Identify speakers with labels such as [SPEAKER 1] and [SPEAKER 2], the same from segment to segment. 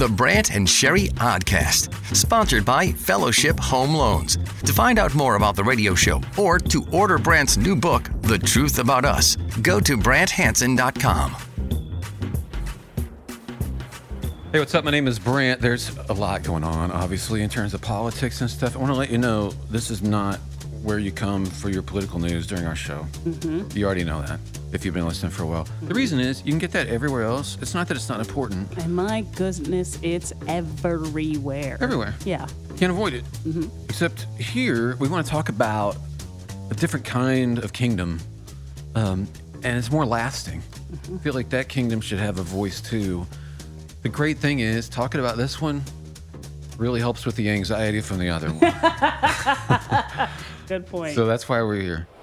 [SPEAKER 1] the Brant and Sherry Oddcast, sponsored by Fellowship Home Loans. To find out more about the radio show or to order Brant's new book, The Truth About Us, go to BrantHanson.com.
[SPEAKER 2] Hey, what's up? My name is Brant. There's a lot going on, obviously, in terms of politics and stuff. I want to let you know this is not where you come for your political news during our show. Mm-hmm. You already know that if you've been listening for a while. Mm-hmm. The reason is you can get that everywhere else. It's not that it's not important.
[SPEAKER 3] And my goodness, it's everywhere.
[SPEAKER 2] Everywhere.
[SPEAKER 3] Yeah.
[SPEAKER 2] Can't avoid it. Mm-hmm. Except here, we want to talk about a different kind of kingdom, and it's more lasting. Mm-hmm. I feel like that kingdom should have a voice too. The great thing is, talking about this one really helps with the anxiety from the other one.
[SPEAKER 3] Good point.
[SPEAKER 2] So that's why we're here.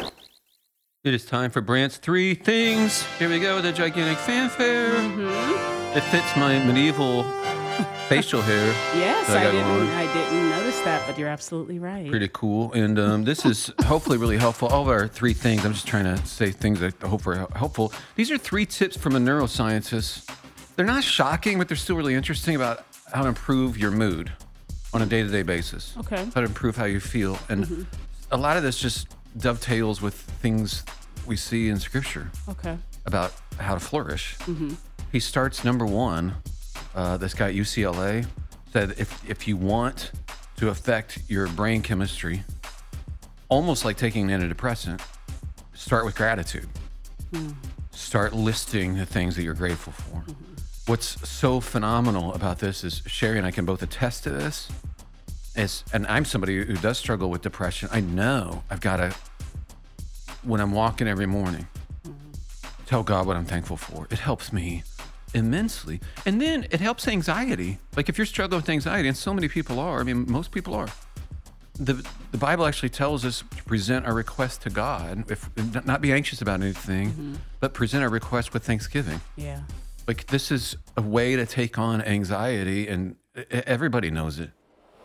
[SPEAKER 2] It is time for Brant's Three Things. Here we go with a gigantic fanfare. Mm-hmm. It fits my medieval facial hair.
[SPEAKER 3] Yes, I didn't notice that, but you're absolutely right.
[SPEAKER 2] Pretty cool. And this is hopefully really helpful. All of our three things, I'm just trying to say things that I hope are helpful. These are 3 tips from a neuroscientist. They're not shocking, but they're still really interesting about how to improve your mood on a day-to-day basis.
[SPEAKER 3] Okay.
[SPEAKER 2] How to improve how you feel. And a lot of this just dovetails with things we see in Scripture.
[SPEAKER 3] Okay.
[SPEAKER 2] About how to flourish. Mm-hmm. He starts, number 1, this guy at UCLA said if you want to affect your brain chemistry, almost like taking an antidepressant, start with gratitude. Mm. Start listing the things that you're grateful for. Mm-hmm. What's so phenomenal about this is Sherry and I can both attest to this. And I'm somebody who does struggle with depression. I know I've got to, when I'm walking every morning, tell God what I'm thankful for. It helps me immensely. And then it helps anxiety. Like if you're struggling with anxiety, and so many people are, I mean, most people are. The Bible actually tells us to present our request to God, not be anxious about anything, but present our request with thanksgiving.
[SPEAKER 3] Yeah.
[SPEAKER 2] Like this is a way to take on anxiety, and everybody knows it.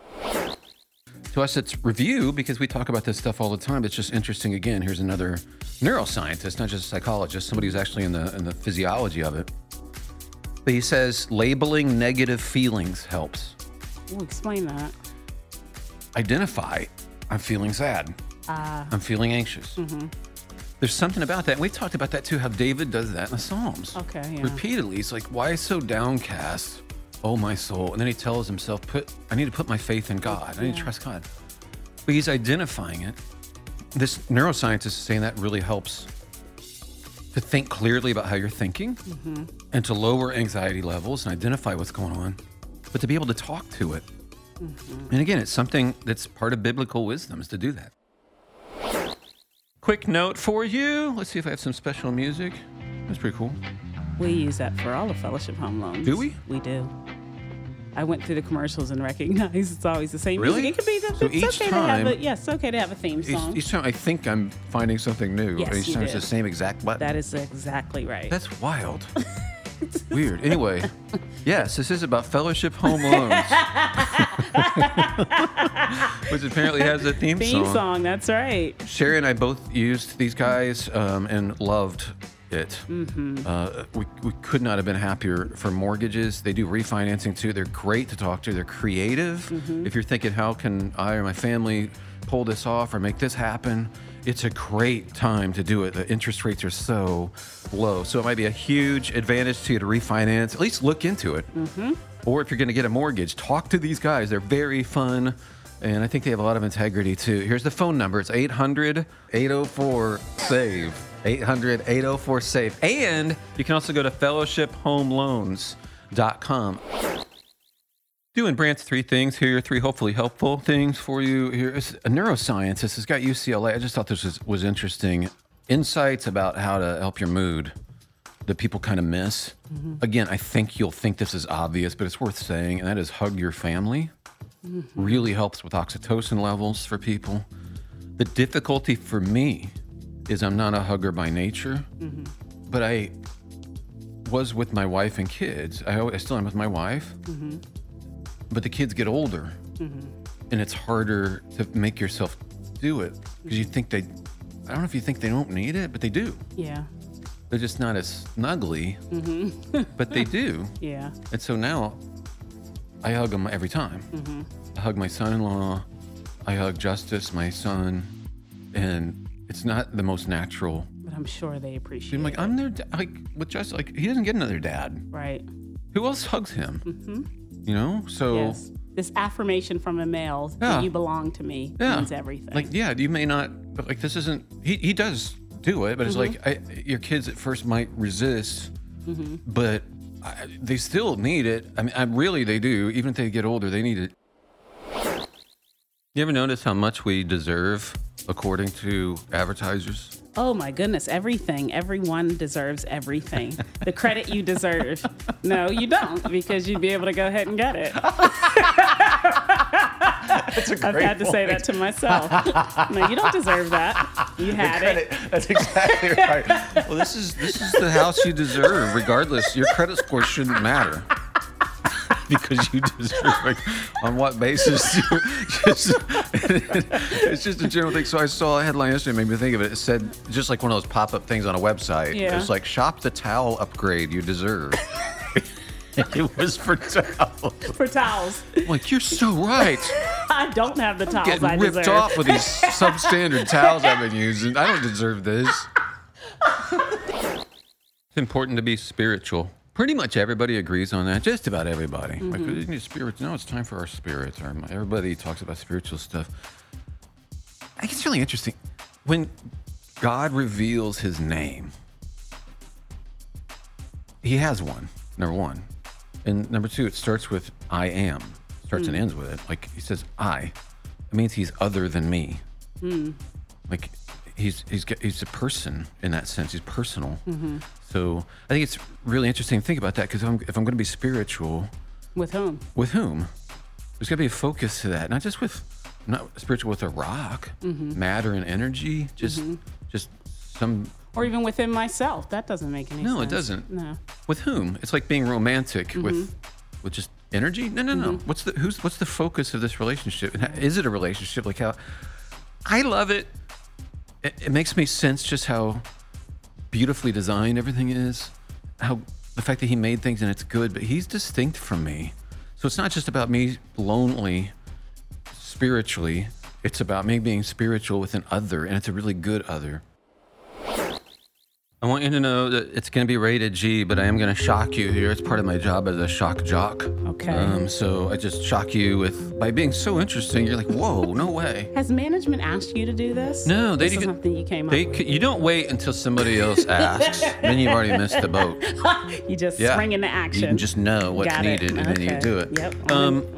[SPEAKER 2] To us, it's review because we talk about this stuff all the time. It's just interesting. Again, here's another neuroscientist, not just a psychologist, somebody who's actually in the physiology of it. But he says labeling negative feelings helps.
[SPEAKER 3] Well, explain that.
[SPEAKER 2] Identify, I'm feeling sad. I'm feeling anxious. Mm-hmm. There's something about that. And we've talked about that too, how David does that in the Psalms.
[SPEAKER 3] Okay, yeah.
[SPEAKER 2] Repeatedly. He's like, why so downcast, oh my soul? And then he tells himself, I need to put my faith in God. I need to trust God. But he's identifying it. This neuroscientist is saying that really helps to think clearly about how you're thinking and to lower anxiety levels and identify what's going on, but to be able to talk to it. And again, it's something that's part of biblical wisdom is to do that. Quick note for you. Let's see if I have some special music. That's pretty cool.
[SPEAKER 3] We use that for all of Fellowship Home Loans.
[SPEAKER 2] Do we?
[SPEAKER 3] We do. I went through the commercials and recognized it's always the same
[SPEAKER 2] really?
[SPEAKER 3] music. It could be
[SPEAKER 2] so each time,
[SPEAKER 3] it's okay to have a theme song.
[SPEAKER 2] Each time I think I'm finding something new.
[SPEAKER 3] Yes,
[SPEAKER 2] each time it's the same exact button.
[SPEAKER 3] That is exactly right.
[SPEAKER 2] That's wild. Weird. Anyway, yes, this is about Fellowship Home Loans. Which apparently has a theme
[SPEAKER 3] song. That's right.
[SPEAKER 2] Sherry and I both used these guys and loved it. Mm-hmm. We could not have been happier for mortgages. They do refinancing too. They're great to talk to. They're creative. Mm-hmm. If you're thinking, how can I or my family pull this off or make this happen? It's a great time to do it. The interest rates are so low. So it might be a huge advantage to you to refinance. At least look into it. Mm-hmm. Or if you're going to get a mortgage, talk to these guys. They're very fun. And I think they have a lot of integrity too. Here's the phone number. It's 800-804-SAVE. 800-804-SAVE. And you can also go to fellowshiphomeloans.com. Doing Brant's 3 things. Here are 3 hopefully helpful things for you. Here is a neuroscientist. Has got UCLA. I just thought this was interesting. Insights about how to help your mood that people kind of miss. Mm-hmm. Again, I think you'll think this is obvious, but it's worth saying, and that is hug your family. Mm-hmm. Really helps with oxytocin levels for people. The difficulty for me is I'm not a hugger by nature, but I was with my wife and kids. I still am with my wife. Mm-hmm. But the kids get older, and it's harder to make yourself do it because you think I don't know if you think they don't need it, but they do.
[SPEAKER 3] Yeah.
[SPEAKER 2] They're just not as snuggly, but they do.
[SPEAKER 3] Yeah.
[SPEAKER 2] And so now I hug them every time. I hug my son-in-law. I hug Justice, my son, and it's not the most natural.
[SPEAKER 3] But I'm sure they appreciate
[SPEAKER 2] I'm like,
[SPEAKER 3] it.
[SPEAKER 2] I'm their like with Justice. Like, he doesn't get another dad.
[SPEAKER 3] Right.
[SPEAKER 2] Who else hugs him? You know, so
[SPEAKER 3] Yes. This affirmation from a male that you belong to me means everything.
[SPEAKER 2] Like, yeah, you may not, but like, this isn't. He does do it, but it's like your kids at first might resist, but they still need it. I mean, really, they do. Even if they get older, they need it. You ever notice how much we deserve according to advertisers?
[SPEAKER 3] Oh my goodness, everything. Everyone deserves everything. The credit you deserve. No, you don't, because you'd be able to go ahead and get it.
[SPEAKER 2] That's a great
[SPEAKER 3] I've had to say that to myself. No, you don't deserve that. You had it.
[SPEAKER 2] That's exactly right. Well, this is the house you deserve, regardless. Your credit score shouldn't matter. Because you deserve it. On what basis? It's just a general thing. So I saw a headline yesterday, made me think of it. It said, just like one of those pop-up things on a website.
[SPEAKER 3] Yeah.
[SPEAKER 2] It's like, shop the towel upgrade you deserve. It was for towels.
[SPEAKER 3] For towels.
[SPEAKER 2] I'm like, you're so right.
[SPEAKER 3] I don't have the towels
[SPEAKER 2] Getting
[SPEAKER 3] I
[SPEAKER 2] ripped
[SPEAKER 3] deserve.
[SPEAKER 2] off with these substandard towels I've been using. I don't deserve this. It's important to be spiritual. Pretty much everybody agrees on that. Just about everybody. Like, we need spirits. No, it's time for our spirits. Everybody talks about spiritual stuff. I think it's really interesting. When God reveals his name, he has one, number one. And number two, it starts with I am. Starts and ends with it. Like, he says I. It means he's other than me. Like, he's a person in that sense. He's personal. So I think it's really interesting to think about that, because if I'm going to be spiritual,
[SPEAKER 3] With whom?
[SPEAKER 2] with whom? There's got to be a focus to that. Not just with, not spiritual with a rock, matter and energy, just some.
[SPEAKER 3] Or even within myself. That doesn't make any sense.
[SPEAKER 2] No, it doesn't.
[SPEAKER 3] No.
[SPEAKER 2] With whom? It's like being romantic with just energy. No. What's the focus of this relationship? And is it a relationship? Like, how I love it. It makes me sense just how beautifully designed everything is. How the fact that he made things and it's good, but he's distinct from me. So it's not just about me lonely spiritually. It's about me being spiritual with an other, and it's a really good other. I want you to know that it's going to be rated G, but I am going to shock you here. It's part of my job as a shock jock.
[SPEAKER 3] Okay.
[SPEAKER 2] So I just shock you by being so interesting. You're like, whoa, no way.
[SPEAKER 3] Has management asked you to do this?
[SPEAKER 2] No,
[SPEAKER 3] this is something you came up with.
[SPEAKER 2] You don't wait until somebody else asks. Then you've already missed the boat.
[SPEAKER 3] You just spring into action.
[SPEAKER 2] You can just know what's
[SPEAKER 3] Got it.
[SPEAKER 2] needed, and then you do it.
[SPEAKER 3] Yep.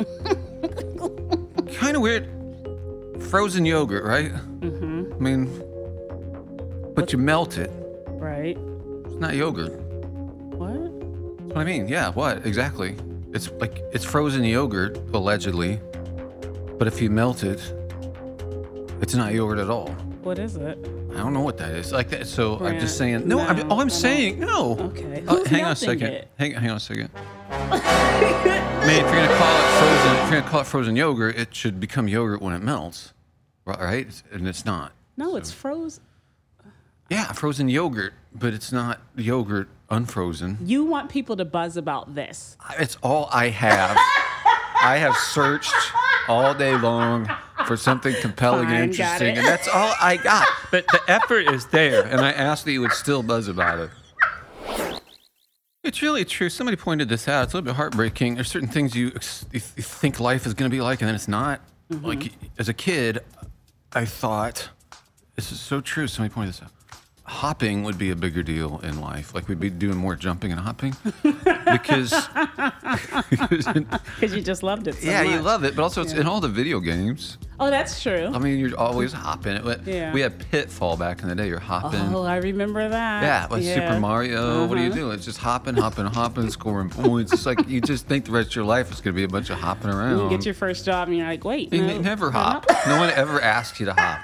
[SPEAKER 2] Kind of weird. Frozen yogurt, right? I mean, but you melt it.
[SPEAKER 3] Right.
[SPEAKER 2] It's not yogurt.
[SPEAKER 3] What?
[SPEAKER 2] That's what I mean. Yeah, what? Exactly. It's frozen yogurt, allegedly. But if you melt it, it's not yogurt at all.
[SPEAKER 3] What is it?
[SPEAKER 2] I don't know what that is. Like that. So I'm
[SPEAKER 3] Brand.
[SPEAKER 2] just saying. No,
[SPEAKER 3] No,
[SPEAKER 2] I'm saying no.
[SPEAKER 3] Okay. Who's
[SPEAKER 2] Hang on a
[SPEAKER 3] melting
[SPEAKER 2] second.
[SPEAKER 3] it?
[SPEAKER 2] Hang on a second. I mean, if you're gonna call it frozen yogurt, it should become yogurt when it melts, right? And it's not.
[SPEAKER 3] No, it's frozen.
[SPEAKER 2] Yeah, frozen yogurt, but it's not yogurt unfrozen.
[SPEAKER 3] You want people to buzz about this.
[SPEAKER 2] It's all I have. I have searched all day long for something compelling
[SPEAKER 3] Fine,
[SPEAKER 2] and
[SPEAKER 3] got
[SPEAKER 2] interesting,
[SPEAKER 3] it.
[SPEAKER 2] and that's all I got. But the effort is there, and I asked that you would still buzz about it. It's really true. Somebody pointed this out. It's a little bit heartbreaking. There's certain things you think life is going to be like, and then it's not. Like, as a kid, I thought, this is so true. Somebody pointed this out. Hopping would be a bigger deal in life. Like, we'd be doing more jumping and hopping because
[SPEAKER 3] Because you just loved it so
[SPEAKER 2] yeah,
[SPEAKER 3] much.
[SPEAKER 2] you love it. But also, it's in all the video games.
[SPEAKER 3] Oh, that's true.
[SPEAKER 2] I mean, you're always hopping.
[SPEAKER 3] Yeah.
[SPEAKER 2] We had Pitfall back in the day. You're hopping.
[SPEAKER 3] Oh, I remember that.
[SPEAKER 2] Yeah, like Super Mario. What do you do? It's just hopping, scoring points. It's like you just think the rest of your life is going to be a bunch of hopping around.
[SPEAKER 3] You get your first job and you're like, wait.
[SPEAKER 2] You
[SPEAKER 3] no,
[SPEAKER 2] never hop. No one ever asks you to hop.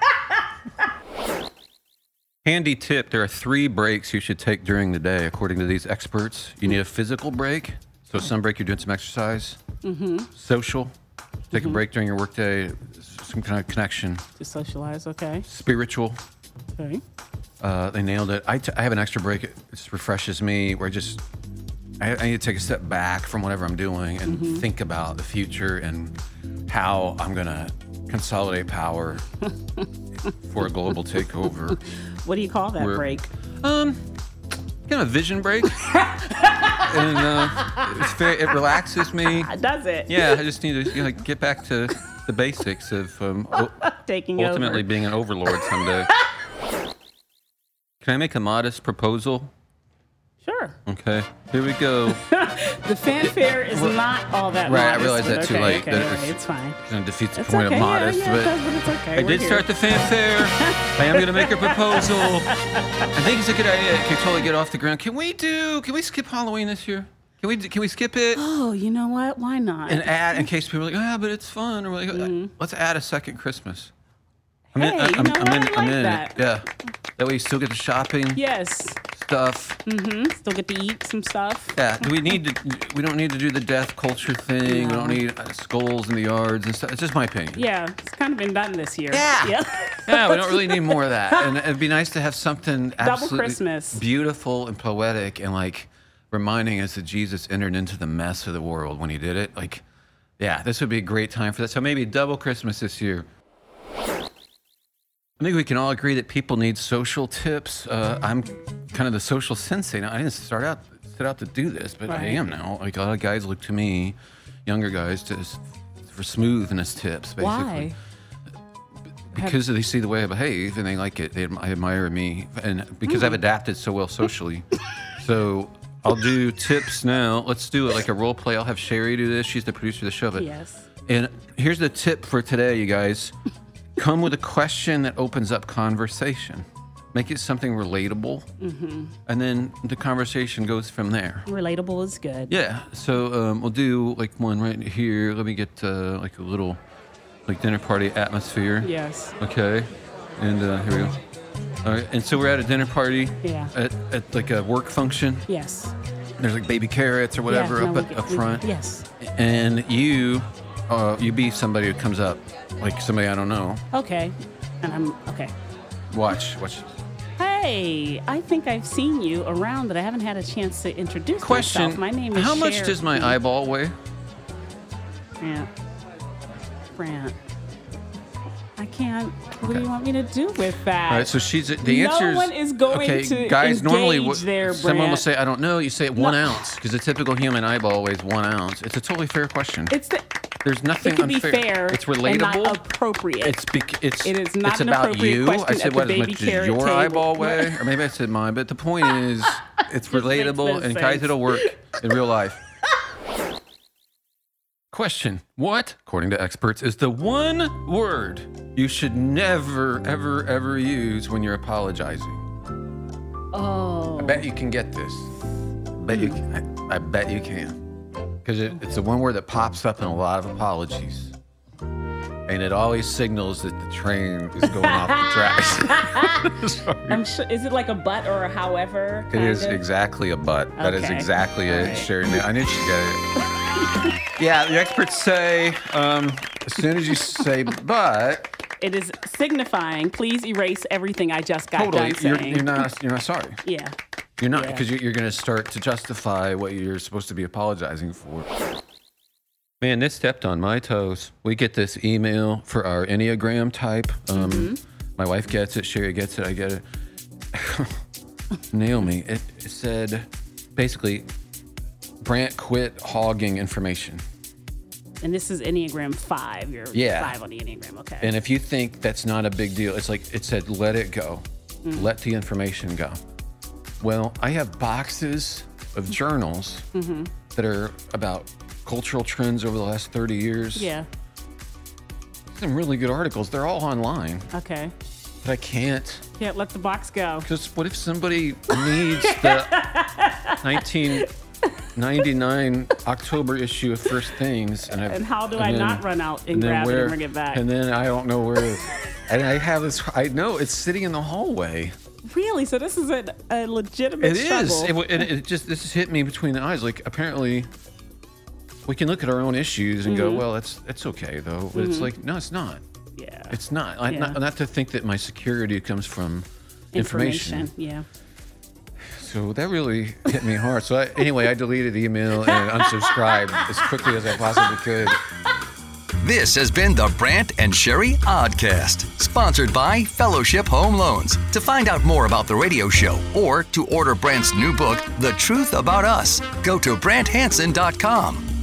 [SPEAKER 2] Handy tip, there are 3 breaks you should take during the day, according to these experts. You need a physical break, so some break you're doing some exercise. Social, take a break during your workday, some kind of connection.
[SPEAKER 3] To socialize, okay.
[SPEAKER 2] Spiritual,
[SPEAKER 3] Okay.
[SPEAKER 2] they nailed it. I have an extra break, it just refreshes me, where I just I need to take a step back from whatever I'm doing and think about the future and how I'm going to consolidate power for a global takeover.
[SPEAKER 3] What do you call that break?
[SPEAKER 2] Kind of a vision break. And it relaxes me.
[SPEAKER 3] Does it?
[SPEAKER 2] Yeah, I just need to get back to the basics of
[SPEAKER 3] Taking
[SPEAKER 2] ultimately
[SPEAKER 3] over.
[SPEAKER 2] being an overlord someday. Can I make a modest proposal?
[SPEAKER 3] Sure.
[SPEAKER 2] Okay, here we go.
[SPEAKER 3] The fanfare is not all that
[SPEAKER 2] Right, I
[SPEAKER 3] modest,
[SPEAKER 2] realized that
[SPEAKER 3] but
[SPEAKER 2] too late.
[SPEAKER 3] Okay,
[SPEAKER 2] That
[SPEAKER 3] all right,
[SPEAKER 2] it's-
[SPEAKER 3] it's fine.
[SPEAKER 2] Kind of defeats the
[SPEAKER 3] It's
[SPEAKER 2] point
[SPEAKER 3] okay.
[SPEAKER 2] of modest,
[SPEAKER 3] yeah, but it's okay.
[SPEAKER 2] I
[SPEAKER 3] We're
[SPEAKER 2] did
[SPEAKER 3] here.
[SPEAKER 2] start the fanfare. I am going to make a proposal. I think it's a good idea. It can totally get off the ground. Can we skip Halloween this year? Can we skip it
[SPEAKER 3] Oh, you know what? Why not?
[SPEAKER 2] and add, in case people are like, but it's fun, or like, let's add a second Christmas. I'm
[SPEAKER 3] Hey, you know what? I like
[SPEAKER 2] in
[SPEAKER 3] that.
[SPEAKER 2] it. Yeah. That way you still get the shopping
[SPEAKER 3] Yes.
[SPEAKER 2] stuff.
[SPEAKER 3] Still get to eat some stuff.
[SPEAKER 2] Yeah. We don't need to do the death culture thing. We
[SPEAKER 3] No.
[SPEAKER 2] don't need skulls in the yards and stuff. It's just my opinion.
[SPEAKER 3] Yeah, it's kind of been done this year.
[SPEAKER 2] Yeah. Yeah, we don't really need more of that. And it'd be nice to have something absolutely
[SPEAKER 3] Christmas.
[SPEAKER 2] beautiful and poetic and like reminding us that Jesus entered into the mess of the world when he did it. Like, yeah, this would be a great time for that. So maybe double Christmas this year. I think we can all agree that people need social tips. I'm kind of the social sensei now. I didn't set out to do this, but I
[SPEAKER 3] Right.
[SPEAKER 2] am now. Like a lot of guys look to me, younger guys, for smoothness tips, basically.
[SPEAKER 3] Why?
[SPEAKER 2] Because they see the way I behave and they like it. They admire me, and because I've adapted so well socially. So I'll do tips now. Let's do it like a role play. I'll have Sherry do this. She's the producer of the show. But
[SPEAKER 3] Yes.
[SPEAKER 2] And here's the tip for today, you guys. Come with a question that opens up conversation. Make it something relatable, and then the conversation goes from there.
[SPEAKER 3] Relatable is good.
[SPEAKER 2] Yeah. So we'll do like one right here. Let me get like a little like dinner party atmosphere.
[SPEAKER 3] Yes.
[SPEAKER 2] Okay. And here we go. All right. And so we're at a dinner party.
[SPEAKER 3] Yeah.
[SPEAKER 2] At like a work function.
[SPEAKER 3] Yes.
[SPEAKER 2] There's like baby carrots or whatever
[SPEAKER 3] Yeah, no,
[SPEAKER 2] up front.
[SPEAKER 3] Yes.
[SPEAKER 2] And you be somebody who comes up, like somebody I don't know.
[SPEAKER 3] Okay. And I'm okay.
[SPEAKER 2] Watch.
[SPEAKER 3] Hey, I think I've seen you around, but I haven't had a chance to introduce
[SPEAKER 2] Question.
[SPEAKER 3] myself. My name is
[SPEAKER 2] How much
[SPEAKER 3] Cher.
[SPEAKER 2] does my eyeball weigh?
[SPEAKER 3] Brant. I can't. What do you want me to do with that?
[SPEAKER 2] All right, so the answer is...
[SPEAKER 3] No one is going to
[SPEAKER 2] guys, normally
[SPEAKER 3] engage there,
[SPEAKER 2] someone will
[SPEAKER 3] Brant.
[SPEAKER 2] say, I don't know. You say 1 ounce, because a typical human eyeball weighs 1 ounce. It's a totally fair question. There's nothing
[SPEAKER 3] It can be
[SPEAKER 2] unfair.
[SPEAKER 3] fair.
[SPEAKER 2] It's
[SPEAKER 3] and
[SPEAKER 2] relatable.
[SPEAKER 3] not appropriate.
[SPEAKER 2] It
[SPEAKER 3] is not
[SPEAKER 2] it's
[SPEAKER 3] an
[SPEAKER 2] about
[SPEAKER 3] appropriate
[SPEAKER 2] you.
[SPEAKER 3] question
[SPEAKER 2] I said,
[SPEAKER 3] at the
[SPEAKER 2] what, as
[SPEAKER 3] baby
[SPEAKER 2] much as
[SPEAKER 3] carrot
[SPEAKER 2] your
[SPEAKER 3] table.
[SPEAKER 2] eyeball weigh? Or maybe I said mine. But the point is, it's relatable,
[SPEAKER 3] makes
[SPEAKER 2] and
[SPEAKER 3] no
[SPEAKER 2] guys,
[SPEAKER 3] sense.
[SPEAKER 2] it'll work in real life. Question. What, according to experts, is the one word you should never, ever, ever use when you're apologizing?
[SPEAKER 3] Oh.
[SPEAKER 2] I bet you can get this. I bet you can. Because it's the one word that pops up in a lot of apologies. And it always signals that the train is going off the tracks. Sorry.
[SPEAKER 3] I'm sure. Is it like a but or a however?
[SPEAKER 2] It is
[SPEAKER 3] kind of?
[SPEAKER 2] exactly a but. That is
[SPEAKER 3] Okay.
[SPEAKER 2] exactly
[SPEAKER 3] All
[SPEAKER 2] it,
[SPEAKER 3] right.
[SPEAKER 2] Sherry. I knew she'd get it. Yeah, the experts say as soon as you say but,
[SPEAKER 3] It is signifying. Please erase everything I just got
[SPEAKER 2] totally,
[SPEAKER 3] done saying.
[SPEAKER 2] you're not sorry.
[SPEAKER 3] Yeah.
[SPEAKER 2] You're not,
[SPEAKER 3] Yeah.
[SPEAKER 2] because you're going to start to justify what you're supposed to be apologizing for. Man, this stepped on my toes. We get this email for our Enneagram type. My wife gets it. Sherry gets it. I get it. Naomi, it said, basically, Brant quit hogging information.
[SPEAKER 3] And this is Enneagram 5. You're
[SPEAKER 2] Yeah.
[SPEAKER 3] 5 on the Enneagram. Okay.
[SPEAKER 2] And if you think that's not a big deal, it's like it said, let it go. Let the information go. Well, I have boxes of journals that are about cultural trends over the last 30 years.
[SPEAKER 3] yeah.
[SPEAKER 2] Some really good articles. They're all online,
[SPEAKER 3] Okay.
[SPEAKER 2] but I can't.
[SPEAKER 3] Can't let the box go.
[SPEAKER 2] Because what if somebody needs the 1999 October issue of First Things?
[SPEAKER 3] And how do I not run out and
[SPEAKER 2] then
[SPEAKER 3] grab it
[SPEAKER 2] where-
[SPEAKER 3] and bring it back?
[SPEAKER 2] And then I don't know where. And I have this. I know it's sitting in the hallway.
[SPEAKER 3] Really? So this is a legitimate
[SPEAKER 2] It is.
[SPEAKER 3] struggle.
[SPEAKER 2] It just this has hit me between the eyes. Like apparently, we can look at our own issues and go, well, it's okay though. But it's like, no, it's not.
[SPEAKER 3] Yeah.
[SPEAKER 2] It's not.
[SPEAKER 3] Yeah.
[SPEAKER 2] Not to think that my security comes from information.
[SPEAKER 3] Yeah.
[SPEAKER 2] So So that really hit me hard. So anyway, I deleted the email and unsubscribed as quickly as I possibly could.
[SPEAKER 1] This has been the Brant and Sherry Oddcast, sponsored by Fellowship Home Loans. To find out more about the radio show or to order Brant's new book, The Truth About Us, go to BrantHanson.com.